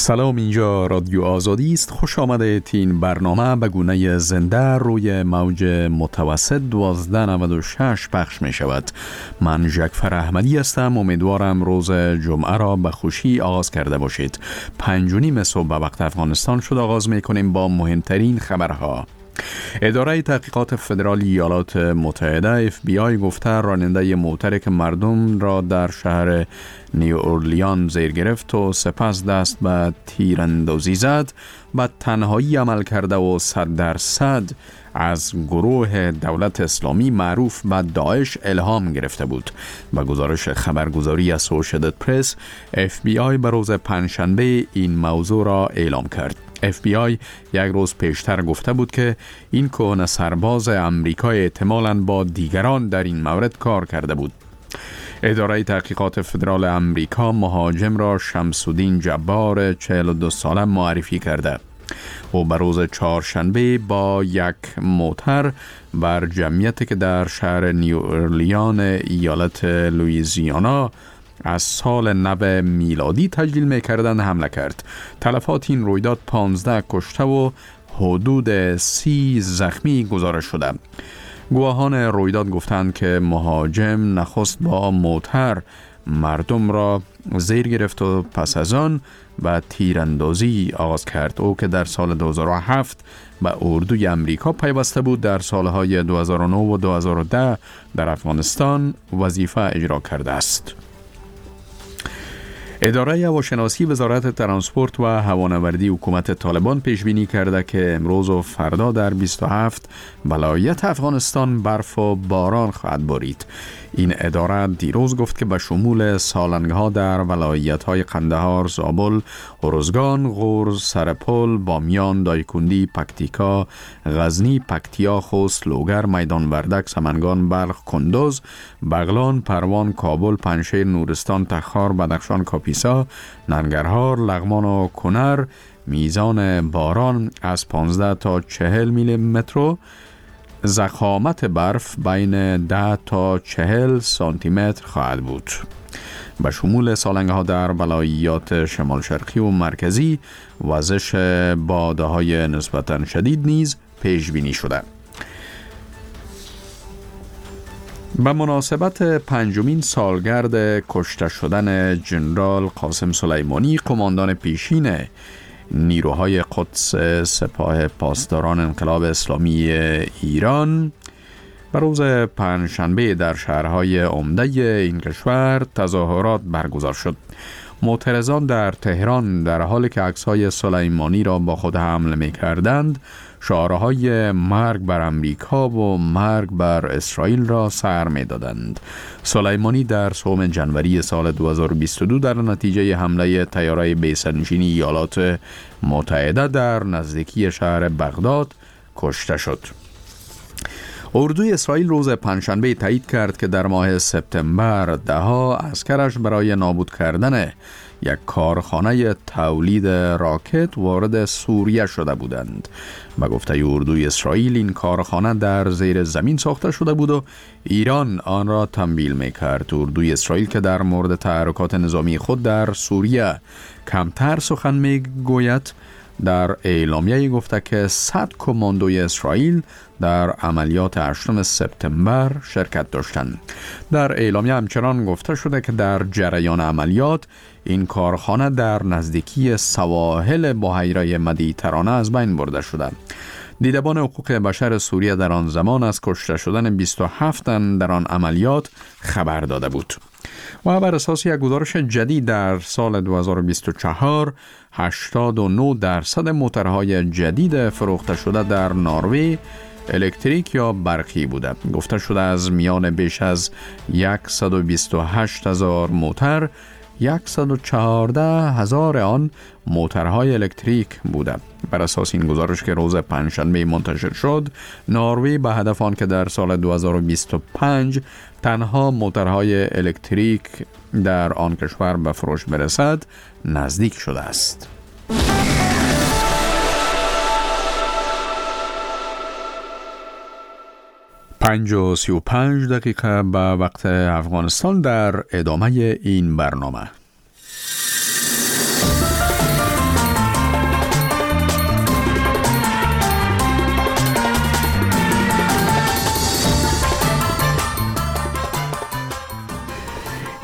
سلام، اینجا رادیو آزادی است. خوش آمده. این برنامه به گونه زنده روی موج متوسط 1296 پخش می شود. من جعفر احمدی هستم. امیدوارم روز جمعه را به خوشی آغاز کرده باشید. 5:30 صبح به وقت افغانستان شد. آغاز می کنیم با مهمترین خبرها. اداره تحقیقات فدرالی ایالات متحده FBI گفته راننده موتری که مردم را در شهر نیو اورلیان زیر گرفت و سپس دست به تیراندازی زد به تنهایی عمل کرده و 100% از گروه دولت اسلامی معروف به داعش الهام گرفته بود. با گزارش خبرگزاری اسوسییتد پرس، FBI به روز پنجشنبه این موضوع را اعلام کرد. FBI یک روز پیشتر گفته بود که این کهنه سرباز آمریکایی احتمالاً با دیگران در این مورد کار کرده بود. اداره تحقیقات فدرال آمریکا مهاجم را شمس‌الدین جبار 42 ساله معرفی کرده. او به روز چهارشنبه با یک موتر بر جمعیتی که در شهر نیو اورلیان ایالت لوئیزیانا از سال 90 میلادی تجلیل می‌کردند حمله کرد. تلفات این رویداد 15 کشته و حدود 30 زخمی گزارش شده. گواهان رویداد گفتند که مهاجم نخست با موتر مردم را زیر گرفت و پس از آن به تیراندازی آغاز کرد. او که در سال 2007 به اردوی آمریکا پیوسته بود، در سالهای 2009 و 2010 در افغانستان وظیفه اجرا کرده است. اداره هواشناسی وزارت ترانسپورت و هوانوردی حکومت طالبان پیش بینی کرده که امروز و فردا در 27 ولایت افغانستان برف و باران خواهد بارید. این اداره دیروز گفت که به شمول سالنگ‌ها در ولایت‌های قندهار، زابل، ارزگان، غور، سرپل، بامیان، دایکندی، پکتیکا، غزنی، پکتیا، خوست، لوگر، میدان وردک، سمنگان، بلخ، کندوز، بغلان، پروان، کابل، پنجشیر، نورستان، تخار، بدخشان، کاپیسا، ننگرهار، لغمان و کنر میزان باران از 15 تا 40 میلیمتر، ضخامت برف بین 10 تا 40 سانتی متر خواهد بود. به شمول سالنگ‌ها در ولایات شمال شرقی و مرکزی وزش بادهای نسبتاً شدید نیز پیش بینی شده. به مناسبت 5مین سالگرد کشته شدن جنرال قاسم سلیمانی، قماندان پیشین نیروهای قدس سپاه پاسداران انقلاب اسلامی ایران، به روز پنجشنبه در شهرهای عمده این کشور تظاهرات برگزار شد. معترضان در تهران در حالی که عکس‌های سلیمانی را با خود حمل می‌کردند، شعارهای مرگ بر امریکا و مرگ بر اسرائیل را سر می‌دادند. سلیمانی در 3 ژانویه سال 2022 در نتیجه حمله طیاره بی‌سرنشینی ایالات متحده در نزدیکی شهر بغداد کشته شد. اردوی اسرائیل روز پنجشنبه تایید کرد که در ماه سپتامبر ده‌ها عسکرش برای نابود کردن یک کارخانه تولید راکت وارد سوریه شده بودند. به گفته اردوی اسرائیل این کارخانه در زیر زمین ساخته شده بود و ایران آن را تمویل می‌کرد. اردوی اسرائیل که در مورد تحرکات نظامی خود در سوریه کمتر سخن می‌گوید، در اعلامیه گفته که 100 کماندوی اسرائیل در عملیات 8 سپتامبر شرکت داشتند. در اعلامیه همچنان گفته شده که در جریان عملیات این کارخانه در نزدیکی سواحل بحیره مدیترانه از بین برده شده. دیدبان حقوق بشر سوریه در آن زمان از کشته شدن 27 تن در آن عملیات خبر داده بود. و بر اساس یک گزارش جدید در سال 2024 89% موتورهای جدید فروخته شده در نروژ الکتریک یا برقی بوده. گفته شده از میان بیش از 128,000 موتور 114,000 آن موتورهای الکتریک بوده. بر اساس این گزارش که روز پنجشنبه منتشر شد، نروژ به هدف آن که در سال 2025 تنها موتورهای الکتریک در آن کشور به فروش برسد نزدیک شده است. 5:35 به وقت افغانستان در ادامه این برنامه.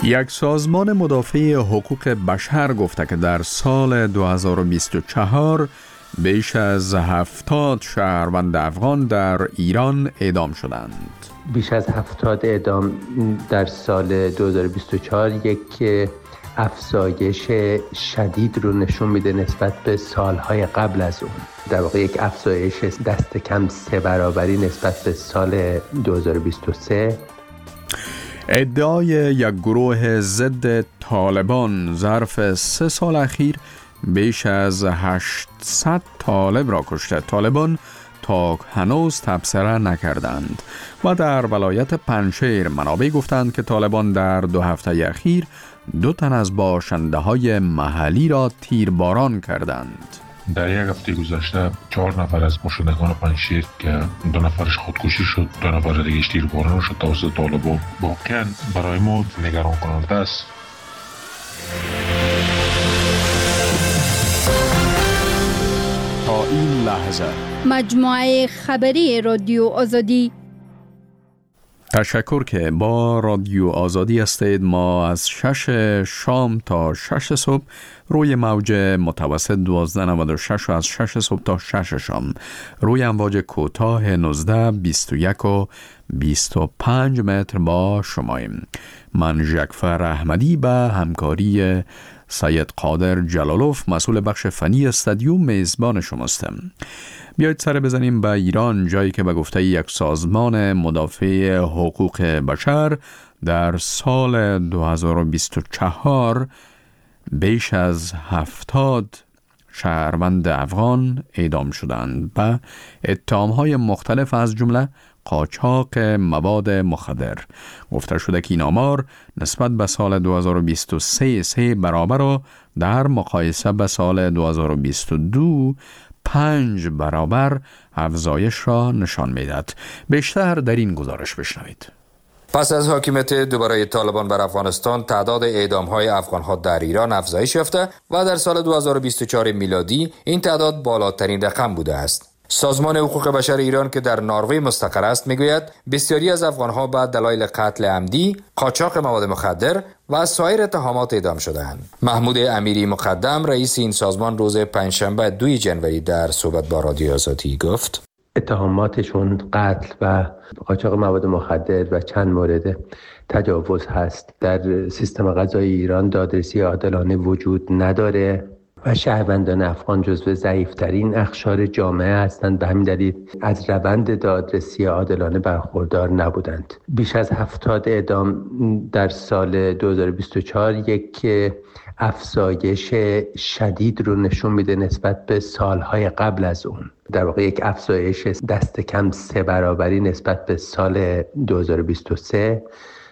یک سازمان مدافع حقوق بشر گفته که در سال 2024 بیش از 70 شهروند افغان در ایران اعدام شدند. بیش از 70 اعدام در سال 2024 یک افزایش شدید رو نشون میده نسبت به سالهای قبل از اون. در واقع یک افزایش دست کم 3 برابری نسبت به سال 2023. ادعای یک گروه ضد طالبان ظرف 3 سال اخیر بیش از 800 طالب را کشته. طالبان تا هنوز تبصره نکردند و در ولایت پنجشیر منابع گفتند که طالبان در 2 هفته اخیر 2 تن از باشنده های محلی را تیرباران کردند. در یک هفته گذشته 4 نفر از باشندگان پنجشیر که 2 نفرش خودکشی شد، 2 نفر دیگه تیرباران شد توسط طالبان. واقعا برای ما نگران کننده است. تا این لحظه مجموعه خبری رادیو آزادی. تشکر که با رادیو آزادی هستید. ما از 6 شام تا 6 صبح روی موج متوسط 1296 و از 6 صبح تا 6 شام روی امواج کوتاه 19 21 و 25 متر با شماییم. من ژکفر احمدی به همکاری سید قادر جلالوف مسئول بخش فنی استودیو میزبان شماستم. بیایید سر بزنیم به ایران، جایی که به گفته یک سازمان مدافع حقوق بشر در سال 2024 بیش از 70 شهروند افغان اعدام شدند به اتهام‌های مختلف از جمله قاچاق مواد مخدر. گفته شده که این آمار نسبت به سال 2023 3 برابر و در مقایسه به سال 2022 5 برابر افزایش را نشان می‌دهد. بیشتر در این گزارش بشنوید. پس از حاکمیت دوباره طالبان بر افغانستان، تعداد اعدام‌های افغان‌ها در ایران افزایش یافته و در سال 2024 میلادی این تعداد بالاترین رقم بوده است. سازمان حقوق بشر ایران که در نروژ مستقر است میگوید بسیاری از افغان‌ها به دلایل قتل عمدی، قاچاق مواد مخدر و سایر اتهامات اعدام شدند. محمود امیری مقدم رئیس این سازمان روز پنجشنبه 2 ژانویه در صحبت با رادیو آزادی گفت اتهاماتشون قتل و قاچاق مواد مخدر و چند مورد تجاوز هست. در سیستم قضایی ایران دادرسی عادلانه وجود نداره و شهروندان افغان جزو ضعیف‌ترین اقشار جامعه هستند. به همین دلیل از روند دادرسی عادلانه برخوردار نبودند. بیش از 70 اعدام در سال 2024 یک افزایش شدید رو نشون میده نسبت به سالهای قبل از اون. در واقع یک افزایش دست کم 3 برابری نسبت به سال 2023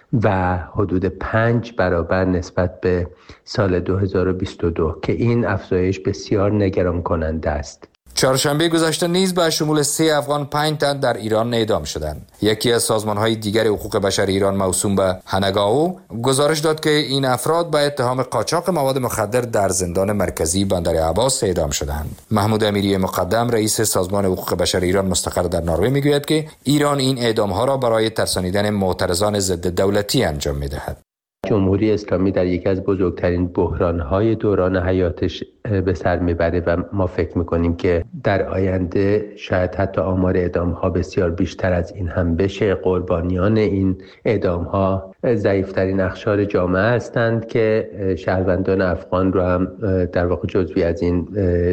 و حدود 5 برابر نسبت به سال 2022 که این افزایش بسیار نگران کننده است. چهارشنبه گذشته نیز به شمول 3 افغان 5 تن در ایران اعدام شدند. یکی از سازمان‌های دیگر حقوق بشر ایران موسوم به هنگاو گزارش داد که این افراد به اتهام قاچاق مواد مخدر در زندان مرکزی بندر عباس اعدام شدند. محمود امیری مقدم رئیس سازمان حقوق بشر ایران مستقر در نروژ میگوید که ایران این اعدام‌ها را برای ترسانیدن معترضان ضد دولتی انجام می‌دهد. جمهوری اسلامی در یکی از بزرگترین بحران‌های دوران حیاتش به سر میبره و ما فکر میکنیم که در آینده شاید حتی آمار اعدام‌ها بسیار بیشتر از این هم بشه. قربانیان این اعدام‌ها ضعیف‌ترین اقشار جامعه هستند که شهروندان افغان رو هم در واقع جزوی از این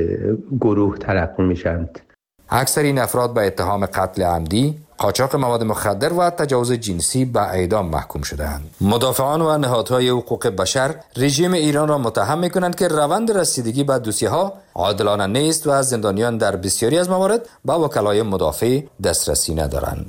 گروه تلقی میشند. اکثر این افراد به اتهام قتل عمدی، قاچاق مواد مخدر و تجاوز جنسی به اعدام محکوم شدند. مدافعان و نهادهای حقوق بشر رژیم ایران را متهم می‌کنند که روند رسیدگی به دوسیه‌ها عادلانه نیست و از زندانیان در بسیاری از موارد به وکلای مدافع دسترسی ندارند.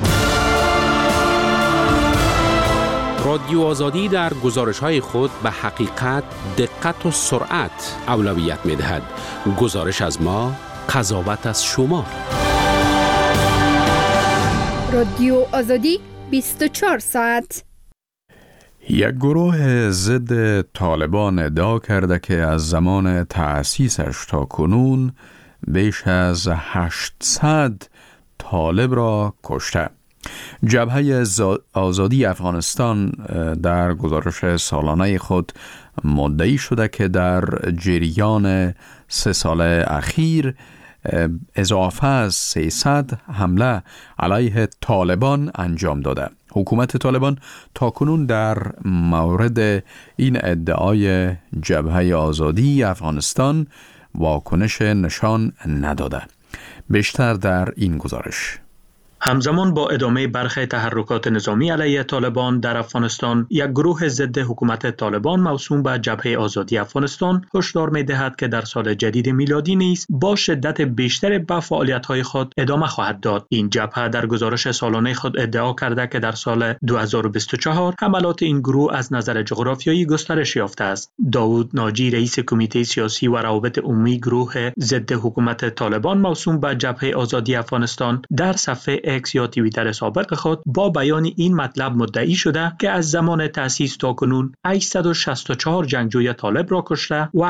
رادیو آزادی در گزارش‌های خود به حقیقت، دقت و سرعت اولویت می‌دهد. گزارش از ما، قضاوت از شما. رادیو آزادی 24 ساعت. یک گروه ضد طالبان ادعا کرده که از زمان تأسیسش تا کنون بیش از 800 طالب را کشته. جبهه آزادی افغانستان در گزارش سالانه خود مدعی شده که در جریان 3 سال اخیر اضافه از 300 حمله علیه طالبان انجام داده. حکومت طالبان تاکنون در مورد این ادعای جبهه آزادی افغانستان واکنش نشان نداده. بیشتر در این گزارش. همزمان با ادامه برخی تحرکات نظامی علیه طالبان در افغانستان، یک گروه ضد حکومت طالبان موسوم به جبهه آزادی افغانستان هشدار می‌دهد که در سال جدید میلادی نیز با شدت بیشتر به فعالیت‌های خود ادامه خواهد داد. این جبهه در گزارش سالانه خود ادعا کرده که در سال 2024 حملات این گروه از نظر جغرافیایی گسترش یافته است. داوود ناجی، رئیس کمیته سیاسی و روابط عمومی گروه ضد حکومت طالبان موسوم به جبهه آزادی افغانستان، در صفحه اکس یا توییتر سابق خود با بیان این مطلب مدعی شده که از زمان تأسیس تا کنون 864 جنگجوی طالب را کشته و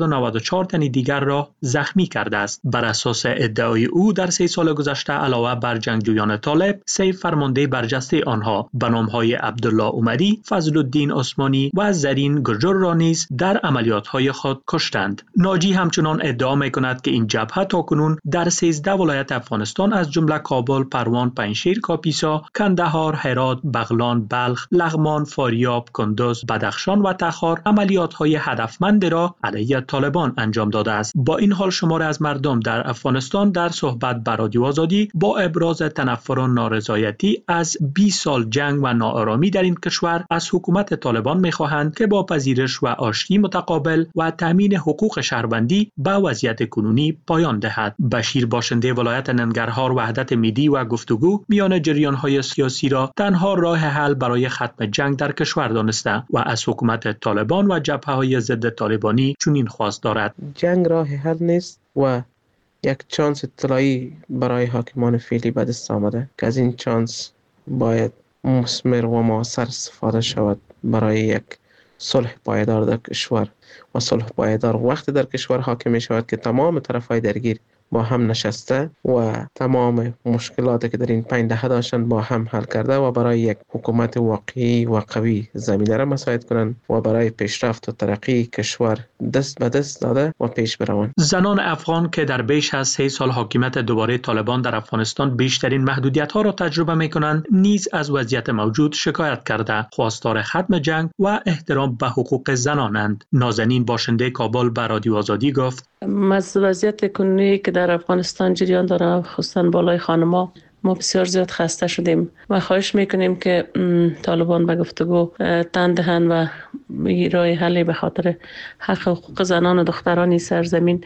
894 تن دیگر را زخمی کرده است. بر اساس ادعای او در 3 سال گذشته علاوه بر جنگجویان طالب، 3 فرمانده برجسته آنها به نام‌های عبدالله عمری، فضل الدین عثمانی و زرین گرجر را نیز در عملیات‌های خود کشتند. ناجی همچنان ادعا می‌کند که این جبهه تاکنون در 13 ولایت افغانستان از جمله کابل، پروان، پنجشیر، کاپیسا، کندهار، هرات، بغلان، بلخ، لغمان، فاریاب، کندز، بدخشان و تخار عملیات‌های هدفمند را علیه طالبان انجام داده است. با این حال شماری از مردم در افغانستان در صحبت با رادیو آزادی با ابراز تنفر و نارضایتی از 20 سال جنگ و ناآرامی در این کشور از حکومت طالبان می‌خواهند که با پذیرش و آشتی متقابل و تامین حقوق شهروندی به وضعیت کنونی پایان دهد. بشیر، باشنده ولایت ننگرهار، وحدت ملی و گفتگو میان جریان‌های سیاسی را تنها راه حل برای ختم جنگ در کشور دانسته و از حکومت طالبان و جبهه‌های ضد طالبانی چنین خواست دارد: جنگ راه حل نیست و یک چانس طلایی برای حاکمان فعلی به دست آمده که از این چانس باید مثمر و مؤثر استفاده شود برای یک صلح پایدار در کشور. و صلح پایدار وقتی در کشور حاکم می شود که تمام طرفهای درگیر با هم نشسته و تمام مشکلاتی که در این 5 دهه داشتن با هم حل کرده و برای یک حکومت واقعی و قوی زمینه را مساعد کنند و برای پیشرفت و ترقی کشور دست به دست داده و پیش بروند. زنان افغان که در بیش از 3 سال حاکمیت دوباره طالبان در افغانستان بیشترین محدودیت‌ها را تجربه می‌کنند، نیز از وضعیت موجود شکایت کرده خواستار ختم جنگ و احترام به حقوق زنانند. نازنین، باشنده کابل، به رادیو آزادی گفت: از وضعیت کنونی که در افغانستان جریان داره، خصوصا بالای خانم‌ها، ما بسیار زیاد خسته شدیم و خواهش میکنیم که طالبان به گفتگو تن دهند و راه حلی به خاطر حق حقوق زنان و دختران سرزمین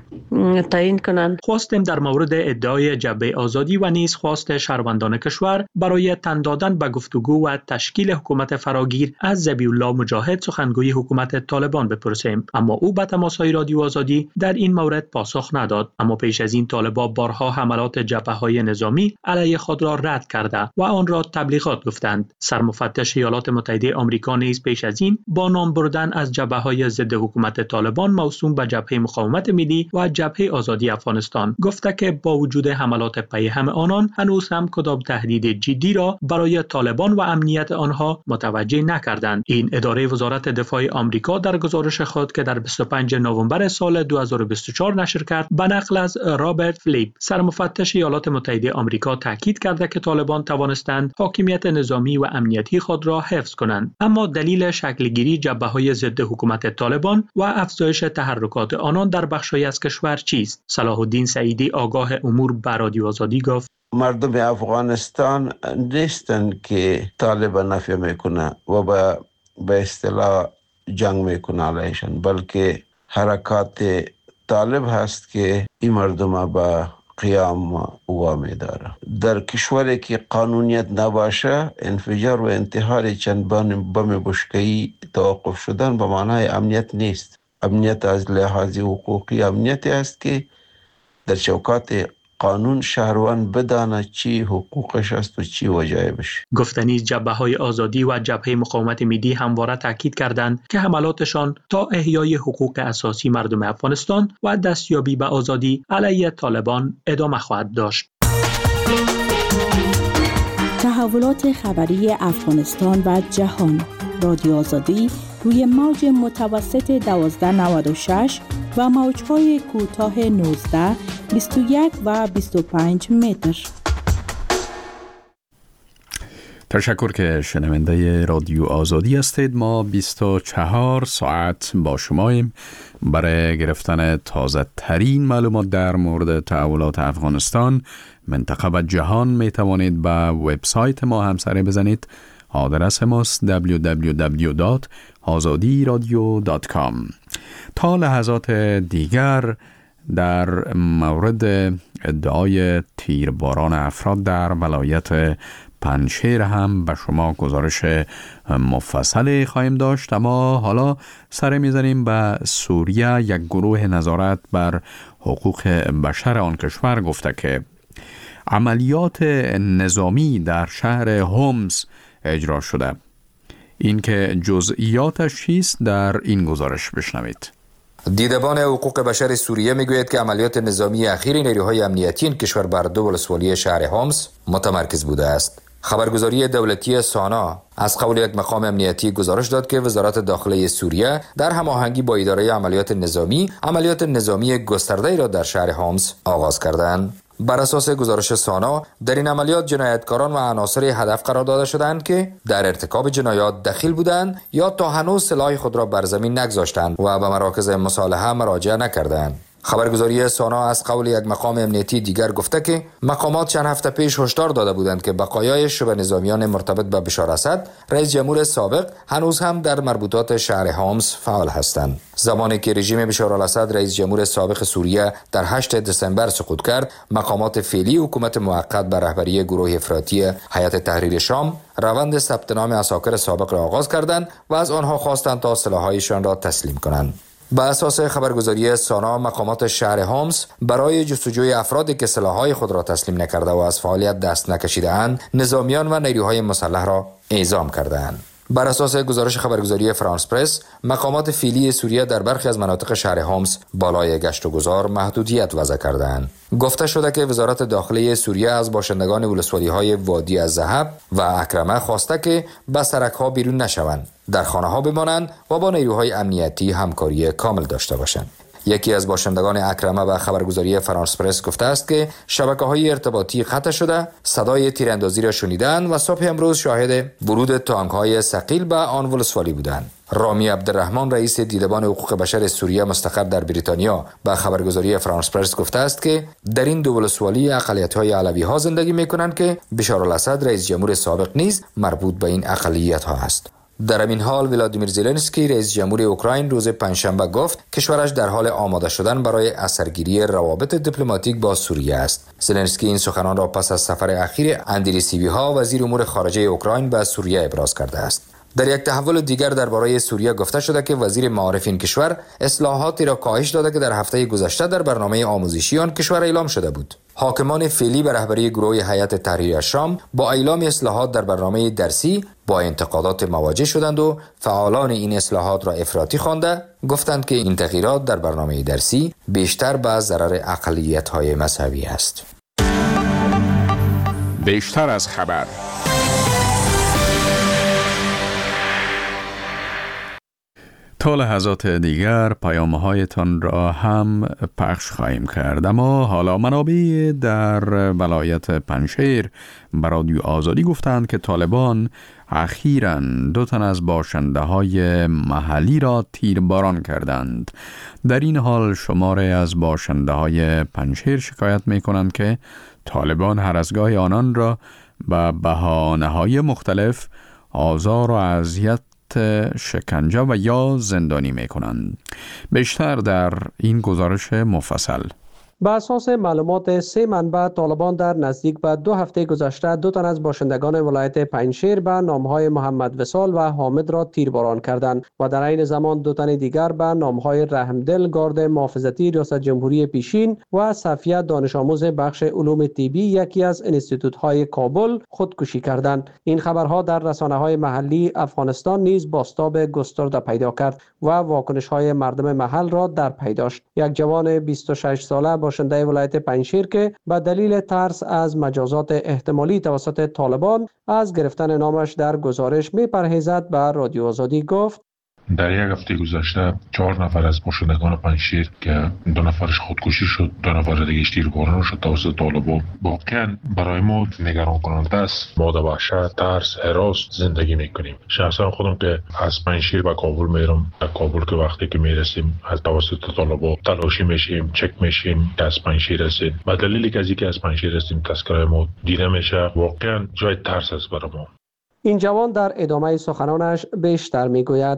تعیین کنند. خواستیم در مورد ادعای جبهه آزادی و نیز خواست شهروندان کشور برای تن دادن به گفتگو و تشکیل حکومت فراگیر از ذبیح الله مجاهد، سخنگوی حکومت طالبان، بپرسیم، اما او به تماس‌های رادیو آزادی در این مورد پاسخ نداد. اما پیش از این طالبان بارها حملات جبهه‌های نظامی علیه خود را رد کرده و آن را تبلیغات گفتند. سرمفتش ایالات متحده آمریکا نیز پیش از این با نام بردن از جبهه‌های ضد حکومت طالبان موسوم به جبهه مقاومت ملی و جبهه آزادی افغانستان گفته که با وجود حملات پی هم آنان هنوز هم کدام تهدید جدی را برای طالبان و امنیت آنها متوجه نکردند. این اداره وزارت دفاع آمریکا در گزارش خود که در 25 نوامبر سال 2024 نشر کرد، به نقل از رابرت فلیپ، سرمفتش ایالات متحده آمریکا، تاکید کرده که طالبان توانستند حاکمیت نظامی و امنیتی خود را حفظ کنند. اما دلیل شکلگیری جبهه‌های ضد حکومت طالبان و افزایش تحرکات آنان در بخش‌هایی از کشور چیست؟ صلاح الدین سعیدی، آگاه امور، به رادیو آزادی گفت: مردم افغانستان نیستند که طالبان نفی میکنه و به اصطلاح جنگ میکنه علیشان، بلکه حرکات طالب هست که این مردم به قیام وامی داره. در کشوری که قانونیت نباشه، انفجار و انتحار چند بم بشکه‌ای توقف شدن به معنای امنیت نیست. امنیت از لحاظ حقوقی امنیتی است که در چوکات قانون شهروند بدانه چی حقوقش است و چی وجایبش. گفتنی جبهه‌های آزادی و جبهه مقاومت ملی همواره تاکید کردند که حملاتشان تا احیای حقوق اساسی مردم افغانستان و دستیابی به آزادی علیه طالبان ادامه خواهد داشت. تحولات خبری افغانستان و جهان. رادیو آزادی روی موج متوسط 1296 و موج‌های کوتاه 19، 21 و 25 متر. تشکر که شنونده رادیو آزادی هستید. ما 24 ساعت با شماییم. برای گرفتن تازه ترین معلومات در مورد تحولات افغانستان، منطقه و جهان می توانید به وبسایت ما هم سر بزنید. آدرس ماست www.azadiradio.com. تا لحظات دیگر در مورد ادعای تیرباران افراد در ولایت پنجشیر هم به شما گزارش مفصلی خواهیم داشت. اما حالا سر میزنیم به سوریه. یک گروه نظارت بر حقوق بشر آن کشور گفته که عملیات نظامی در شهر هومس اجرا شده. این که جزئیاتش چیست در این گزارش بشنوید. دیدبان حقوق بشر سوریه میگوید که عملیات نظامی اخیر نیروهای امنیتی این کشور بر دو ولسوالی شهر هومس متمرکز بوده است. خبرگزاری دولتی سانا از قول یک مقام امنیتی گزارش داد که وزارت داخله سوریه در هماهنگی با اداره عملیات نظامی گسترده‌ای را در شهر هومس آغاز کردند. بر اساس گزارش سانا، در این عملیات جنایتکاران و عناصر هدف قرار داده شدند که در ارتکاب جنایات دخیل بودند یا تا هنوز سلاح خود را بر زمین نگذاشتند و به مراکز مصالحه مراجعه نکردند. خبرگزاری سانا از قول یک مقام امنیتی دیگر گفته که مقامات چند هفته پیش هشدار داده بودند که بقایای شبه نظامیان مرتبط به بشار اسد، رئیس جمهور سابق، هنوز هم در مربوطات شهر هومس فعال هستند. زمانی که رژیم بشار الاسد، رئیس جمهور سابق سوریه، در 8 دسامبر سقوط کرد، مقامات فعلی حکومت موقت به رهبری گروه افراطی هیئت تحریر شام روند ثبت نام عساکر سابق را آغاز کردند و از آنها خواستند تا سلاح‌هایشان را تسلیم کنند. به اساس خبرگزاری سانا، مقامات شهر هومس برای جستجوی افرادی که سلاح‌های خود را تسلیم نکرده و از فعالیت دست نکشیده‌اند، نظامیان و نیروهای مسلح را اعزام کرده‌اند. بر اساس گزارش خبرگزاری فرانس پرس، مقامات فعلی سوریه در برخی از مناطق شهر هومس بالای گشت و گذار محدودیت وضع کرده‌اند. گفته شده که وزارت داخله سوریه از باشندگان ولسوالی‌های وادی الذهب و اکرمه خواسته که به سرک‌ها بیرون نشوند، در خانه‌ها بمانند و با نیروهای امنیتی همکاری کامل داشته باشند. یکی از باشندگان اکرمه به خبرگزاری فرانس پرس گفته است که شبکه‌های ارتباطی قطع شده، صدای تیراندازی را شنیدند و صبح امروز شاهد ورود تانک‌های ثقیل به آن ولسوالی بودند. رامی عبدالرحمن، رئیس دیدبان حقوق بشر سوریه مستقر در بریتانیا، به خبرگزاری فرانس پرس گفته است که در این دو ولسوالی اقلیت‌های علوی‌ها زندگی می‌کنند که بشار الاسد، رئیس جمهور سابق، نیز مربوط به این اقلیت‌ها است. در این حال ولادیمیر زلنسکی، رئیس جمهور اوکراین، روز پنجشنبه گفت کشورش در حال آماده شدن برای اثرگیری روابط دیپلماتیک با سوریه است. زلنسکی این سخنان را پس از سفر اخیر اندری سیبیها، وزیر امور خارجه اوکراین، به سوریه ابراز کرده است. در یک تحول دیگر درباره سوریه گفته شده که وزیر معارف این کشور اصلاحاتی را کاهش داده که در هفته گذشته در برنامه آموزشی آن کشور اعلام شده بود. حاکمان فعلی به رهبری گروه هیئت تحریر شام با اعلام اصلاحات در برنامه درسی با انتقادات مواجه شدند و فعالان این اصلاحات را افراطی خوانده گفتند که این تغییرات در برنامه درسی بیشتر به ضرر اقلیت‌های مذهبی است. بیشتر از خبر. تا لحظات دیگر پیام‌هایتان را هم پخش خواهیم کرد. اما حالا منابع در ولایت پنجشیر به رادیو آزادی گفتند که طالبان اخیراً 2 تن از باشنده‌های محلی را تیرباران کردند. در این حال شماره از باشنده‌های پنجشیر شکایت می‌کنند که طالبان هر از گاهی آنان را به بهانه‌های مختلف آزار و اذیت، شکنجه و یا زندانی می‌کنند. بیشتر در این گزارش مفصل. بر اساس معلومات 3 منبع، طالبان در نزدیک به 2 هفته گذشته 2 تن از باشندگان ولایت پنجشیر به نامهای محمد وصال و حامد را تیرباران کردند و در عین زمان 2 تن دیگر به نامهای رحمدل، گارد محافظتی ریاست جمهوری پیشین، و صفیه، دانش آموز بخش علوم طبی یکی از انستیتوت‌های کابل، خودکشی کردند. این خبرها در رسانه‌های محلی افغانستان نیز بازتاب گسترده پیدا کرد و واکنش‌های مردم محل را در پی داشت. یک جوان 26 ساله با باشنده ولایت پنجشیر که به دلیل ترس از مجازات احتمالی توسط طالبان از گرفتن نامش در گزارش می‌پرهیزد به رادیو آزادی گفت: در یک هفته گذشته 4 نفر از باشندگان پنجشیر که 2 نفرش خودکشی شد، 2 نفر دیگه تیرباران شد توسط طالبان. واقعا برای ما نگران کننده است. ما در وحشت، ترس، هراس زندگی میکنیم. شخصا خودم که از پنجشیر به کابل میرم، در کابل که وقتی که میرسیم از توسط طالبان تلاشی میشیم، چک میشیم که از پنجشیر هستیم. به دلیلی که از پنجشیر هستیم تذکره ما دیده میشه. واقعا جای ترس است برای ما. این جوان در ادامه سخنانش بیشتر میگوید: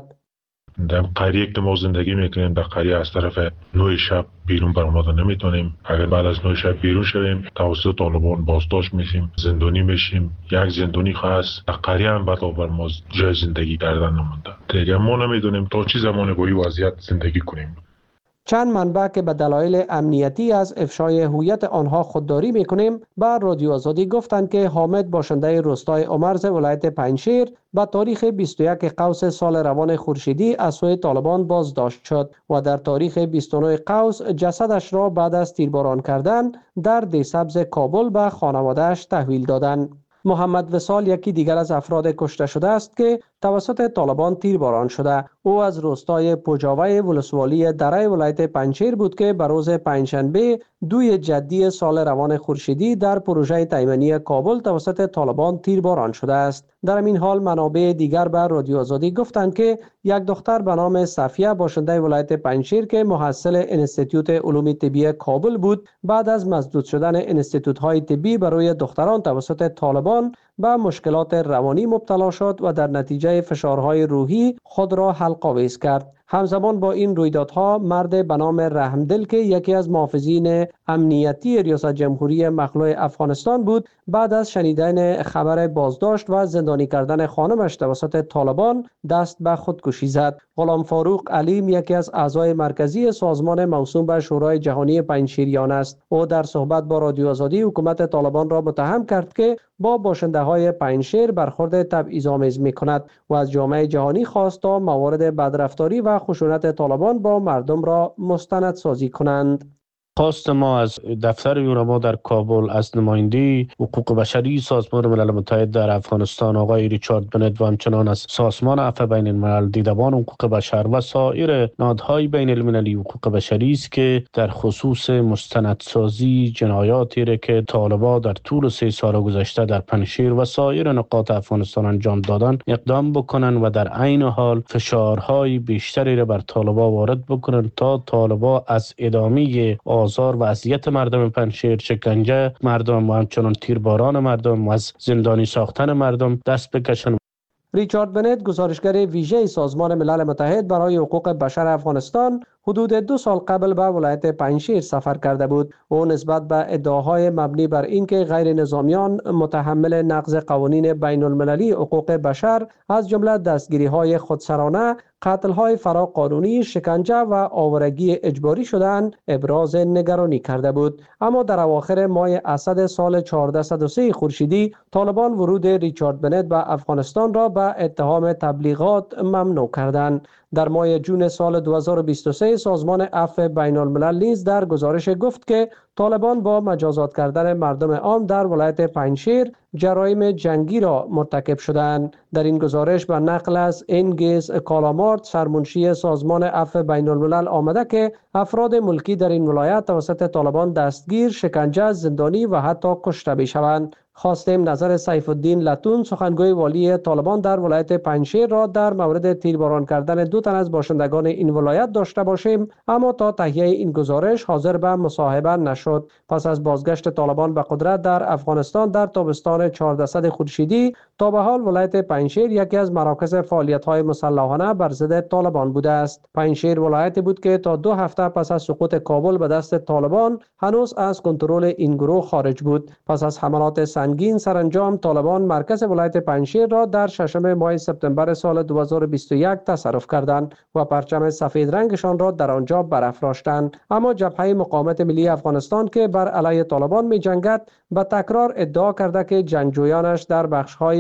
در قریه که ما زندگی میکنیم، در قریه از طرف 9 شب بیرون برآمدن نمیتونیم. اگر بعد از 9 شب بیرون شویم توسط طالبان بازداشت میشیم، زندانی میشیم. یک زندانی هست در قریه هم بعد بر ما جای زندگی کردن نمونده. دیگه ما نمیدونیم تا چه زمان با این وضعیت زندگی کنیم. چند منبع که به دلایل امنیتی از افشای هویت آنها خودداری میکنیم به رادیو آزادی گفتند که حامد باشنده روستای عمرز ولایت پنجشیر به تاریخ 21 قوس سال روان خورشیدی از سوی طالبان بازداشت شد و در تاریخ 29 قوس جسدش را بعد از تیرباران کردن در دیسبز کابل به خانواده‌اش تحویل دادند. محمد وصال یکی دیگر از افراد کشته شده است که توسط طالبان تیرباران شده. او از روستای پوجاوه ولسوالی دره ولایت پنجشیر بود که به روز پنجشنبه 2 جدی سال روان خورشیدی در پروژه تایمنی کابل توسط طالبان تیرباران شده است. در این حال منابع دیگر به رادیو آزادی گفتند که یک دختر به نام صفیه باشنده ولایت پنجشیر که محصل انستیتوت علوم طبی کابل بود، بعد از مسدود شدن انستیتوت‌های طبی برای دختران توسط طالبان به مشکلات روانی مبتلا شد و در نتیجه فشارهای روحی خود را حلق‌آویز کرد. همزمان با این رویدادها مرد به نام رحمدل که یکی از محافظین امنیتی ریاست جمهوری مخلوع افغانستان بود، بعد از شنیدن خبر بازداشت و زندانی کردن خانمش توسط طالبان دست به خودکشی زد. غلام فاروق علیم یکی از اعضای مرکزی سازمان موسوم به شورای جهانی پنجشیریان است. او در صحبت با رادیو آزادی حکومت طالبان را متهم کرد که با باشنده‌های پنجشیر برخورد تبعیض‌آمیز می‌کند و از جامعه جهانی خواست تا موارد بدرفتاری و خشونت طالبان با مردم را مستندسازی کنند. خواست ما از دفتر یونما در کابل از نماینده حقوق بشری سازمان ملل متحد در افغانستان آقای ریچارد بنت و همچنان از سازمان عفو بین الملل دیدبان حقوق بشر و سایر نهادهای بین المللی حقوق بشری است که در خصوص مستندسازی جنایاتی را که طالبان در طول 3 سال گذشته در پنجشیر و سایر نقاط افغانستان انجام دادند اقدام بکنند و در عین حال فشارهای بیشتری را بر طالبان وارد بکنند تا طالبان از ادامه آزار و اذیت مردم پنجشیر، شکنجه مردم و همچنان تیرباران مردم و از زندانی ساختن مردم دست بکشند. ریچارد بنت گزارشگر ویژه سازمان ملل متحد برای حقوق بشر افغانستان حدود 2 سال قبل به ولایت پنجشیر سفر کرده بود. او نسبت به ادعاهای مبنی بر اینکه غیر نظامیان متحمل نقض قوانین بین المللی حقوق بشر از جمله دستگیری‌های خودسرانه، قتل‌های فراقانونی، شکنجه و آوارگی اجباری شدند، ابراز نگرانی کرده بود. اما در اواخر ماه اسد سال 1403 خورشیدی طالبان ورود ریچارد بنت به افغانستان را به اتهام تبلیغات ممنوع کردند. در ماه جون سال 2023 سازمان عفو بین الملل نیز در گزارش گفت که طالبان با مجازات کردن مردم عام در ولایت پنجشیر جرایم جنگی را مرتکب شدند. در این گزارش به نقل از انگیز کالامارت سرمنشی سازمان عفو بین الملل آمده که افراد ملکی در این ولایت توسط طالبان دستگیر، شکنجه، زندانی و حتی کشته بشوند. خواستیم نظر سیف الدین لتون سخنگوی والی طالبان در ولایت پنجشیر را در مورد تیرباران کردن 2 تن از باشندگان این ولایت داشته باشیم، اما تا تهیه این گزارش حاضر به مصاحبه نشد. پس از بازگشت طالبان به قدرت در افغانستان در تابستان 1400 خورشیدی تا به حال ولایت پنجشیر یکی از مراکز فعالیت‌های مسلحانه بر ضد طالبان بوده است. پنجشیر ولایتی بود که تا 2 هفته پس از سقوط کابل به دست طالبان هنوز از کنترل این گروه خارج بود. پس از حملات سنگین سرانجام طالبان مرکز ولایت پنجشیر را در 6 ماه سپتامبر سال 2021 تصرف کردند و پرچم سفید رنگشان را در آنجا برافراشتند. اما جبهه مقاومت ملی افغانستان که بر علیه طالبان می‌جنگد به تکرار ادعا کرده که جنگجویانش در بخش‌های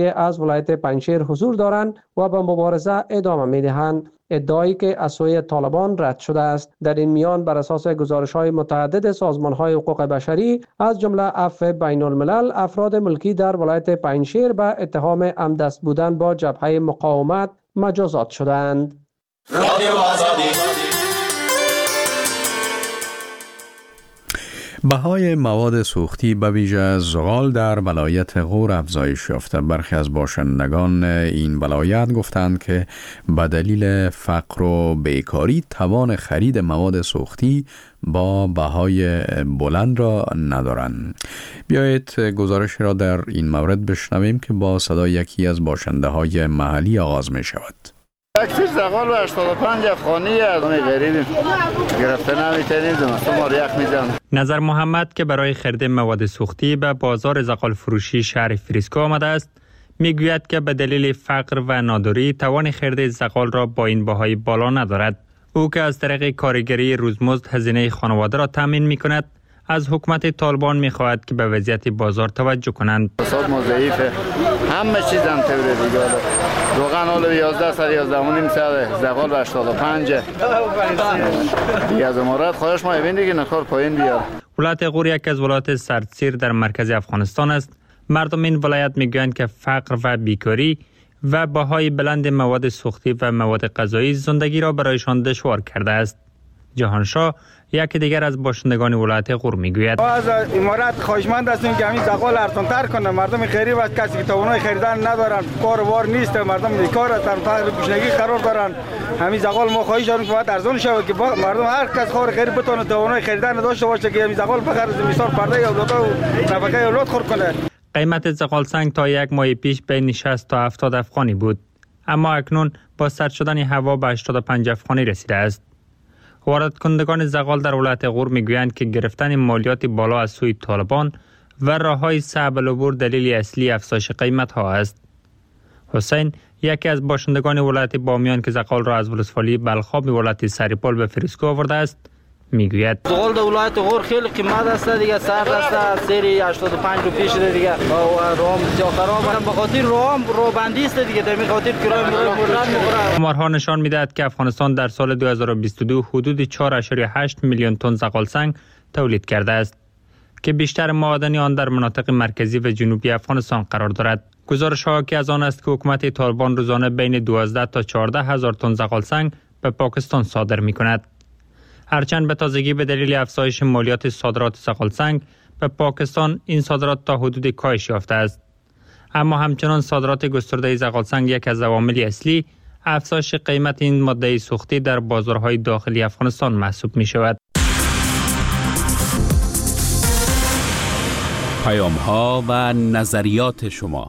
اداری از ولایت پنجشیر حضور دارند و به مبارزه ادامه می‌دهند. ادعایی که از سوی طالبان رد شده است. در این میان بر اساس گزارش‌های متعدد سازمان‌های حقوق بشری از جمله عفو بین الملل، افراد ملکی در ولایت پنجشیر به اتهام همدست بودن با جبهه مقاومت مجازات شدند. بهای مواد سوختی به ویژه زغال در ولایت غور افزایش یافته. برخی از باشندگان این ولایت گفتند که به دلیل فقر و بیکاری توان خرید مواد سوختی با بهای بلند را ندارند. بیایید گزارش را در این مورد بشنویم که با صدای یکی از باشنده های محلی آغاز می شود. اکتیر زغال و 85 افغانی از اون غریبیم گرفته نمیتونیم ما رو یک میزن. نظر محمد که برای خرید مواد سوختی به بازار زغال فروشی شهر فریسکو آمده است میگوید که به دلیل فقر و ناداری توان خرید زغال را با این بهای بالا ندارد. او که از طریق کارگری روزمزد هزینه خانواده را تامین میکند از حکومت طالبان میخواهد که به وضعیت بازار توجه کنند. اقتصاد ما ضعیفه، همه چیز هم تبره دیگه. روغن حالا 11 سر 11 سر، زغال 85 دیگه. از امارات خواهش ما ببین دیگه نکار پایین بیار. ولایت غور یک از ولایات سردسیر در مرکز افغانستان است. مردم این ولایت میگویند که فقر و بیکاری و بهای بلند مواد سوختی و مواد غذایی زندگی را برایشان دشوار کرده است. جهانشاه یکی دیگر از باشندگان ولایت غور میگوید از امارات خواهشمند هستیم که همین زغال ارزان‌تر کنه. مردم غریب است، کسی که توانایی خریدن ندارن، کار و بار نیست، مردم بیکار هستند، فقر گشنگی قرار دارن. همین زغال ما خواهش داریم که باید ارزان شود که مردم هر کس خور غریب بتونه توانایی خریدن داشته باشه که همین زغال بخره مثال پرده اولادها و نفقه اولاد خورد کنه. قیمت زغال سنگ تا یک ماه پیش بین 60 تا 70 افغانی بود، اما اکنون با سرد شدن هوا به 85 افغانی رسیده است. وارد کنندگان زغال در ولایت غور میگویند که گرفتن مالیات بالا از سوی طالبان و راههای صعب العبور دلیل اصلی افزایش قیمت ها است. حسین یکی از باشندگان ولایت بامیان که زغال را از ولسوالی بلخاب ولایت سریپال به فریسکو آورده است میگوید زغال در ولایت غور خیلی قیمت است دیگه، سرد است، سری 85 روپیه شده دیگه و رام بسیار خراب است. به خاطر رو بندی است دیگه، در این خاطر کرایه میخوره. آمارها نشان میدهد که افغانستان در سال 2022 حدود 4.8 میلیون تن زغال سنگ تولید کرده است که بیشتر معادن آن در مناطق مرکزی و جنوبی افغانستان قرار دارد. گزارش‌ها که از آن است که حکومت طالبان روزانه بین 12 تا 14 هزار تن زغال سنگ به پاکستان صادر می‌کند. هرچند به تازگی به دلیل افزایش مالیات صادرات زغال سنگ به پاکستان این صادرات تا حدودی کاهش یافته است، اما همچنان صادرات گسترده زغال سنگ یک از عوامل اصلی افزایش قیمت این ماده سوختی در بازارهای داخلی افغانستان محسوب می شود. پیام‌ها و نظریات شما.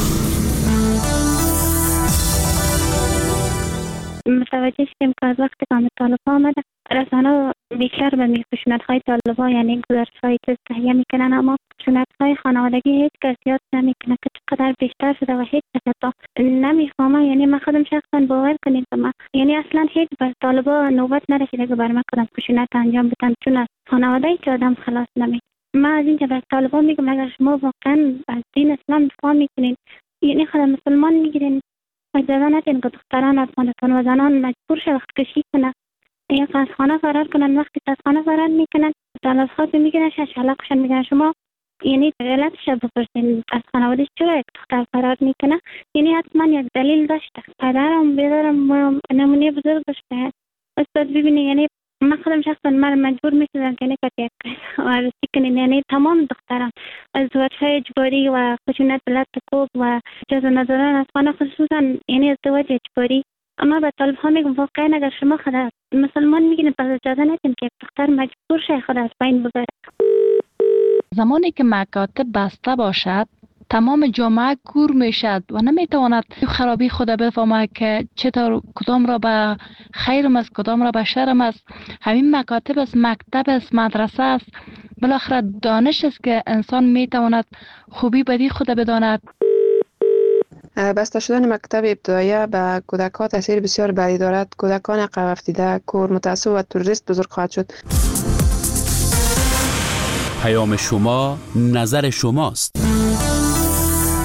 متوجه شدیم که از وقتی که طالبان آمده رسانه بیشتر به خشونت‌های طالبان یعنی گزارش‌های چیز تهیه میکنن، اما خشونت‌های خانوادگی هیچ کس یاد نمیکنه که چقدر بیشتر شده و هیچ کس تا نمیفهمه. یعنی من خودم شخصا باور کنید که من یعنی اصلا هیچ بر طالبان نوبت نرسیده که بر من کدام خشونت انجام بدن، چون از خانواده هیچ آدم خلاص نمیشه. من از اینجا بر طالبان میگم اگر شما واقعا از دین اسلام دفاع میکنین، یعنی خود مسلمان میگیرین، اجازه ندین که دختران افغانستان و زنان مجبور شوند وقت کشی کنند یا از خانه فرار کنند. وقتی از خانه فرار میکنند طالبات میگیرن شلاقشان میگن. شما یعنی علتش بپرسین از خانواده چرا یک دختر فرار میکنه، یعنی حتما یک دلیل داشته. پدرم بیدارم نمونه بزرگ داشته. استاد ببینید یعنی من خودم شخصا من مجبور میشدم که یک عروسی کنین. یعنی تمام دختران ازدواج‌های اجباری و خشونت بلد کوب و اجازه ندادن از خانه، خصوصا یعنی ازدواج اجباری. اما به طالب ها میگم واقعا اگر شما خود مسلمان میگین پس اجازه ندین که یک دختر مجبور شه خود از بین ببره. زمانی که مکاتب بسته باشد تمام جامعه کور میشد و نمیتواند خرابی خود بفهمه که چطور کدام را به خیرم است کدام را به شرم است. همین مکاتب است، مکتب است، مدرسه است، بالاخره دانش است که انسان میتواند خوبی بدی خود بداند. بسته شدن مکتب ابتدایی به کودکان تاثیر بسیار بدی دارد. کودکان عقب افتاده، کور، متعصب و تروریست بزرگ خواهد شد. پیام شما نظر شماست.